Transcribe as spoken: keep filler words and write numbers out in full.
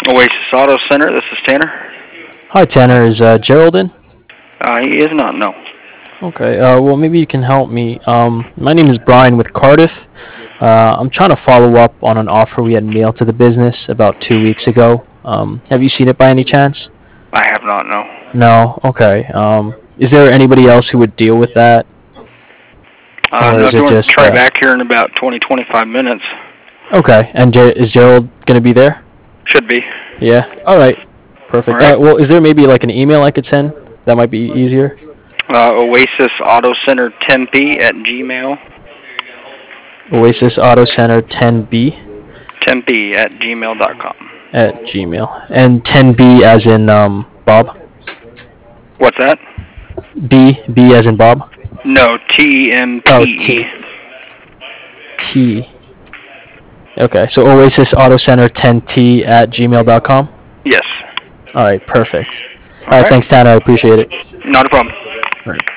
Oasis Auto Center, this is Tanner. Hi, Tanner. Is uh, Gerald in? Uh, he is not, no. Okay. Uh, well, maybe you can help me. Um, my name is Brian with Cardiff. Uh, I'm trying to follow up on an offer we had mailed to the business about two weeks ago. Um, have you seen it by any chance? I have not, no. No. Okay. Um, is there anybody else who would deal with that, Uh, or no, is if you it want to just try uh, back here in about twenty, twenty-five minutes, okay? And Ger- is Gerald gonna be there? should be. Yeah. All right. All Perfect. right. Uh, well, is there maybe like an email I could send? That might be easier. Uh, Oasis Auto Center Tempe at Gmail. Oasis Auto Center ten B Tempe at gmail dot com. at Gmail. And ten B as in um, Bob. What's that? B B as in Bob. No, T E M P Oh, E. T T. Okay, so Oasis Auto Center ten T at gmail dot com. Yes. All right, perfect. All All right, right. thanks, Tanner. I appreciate it. Not a problem. All right.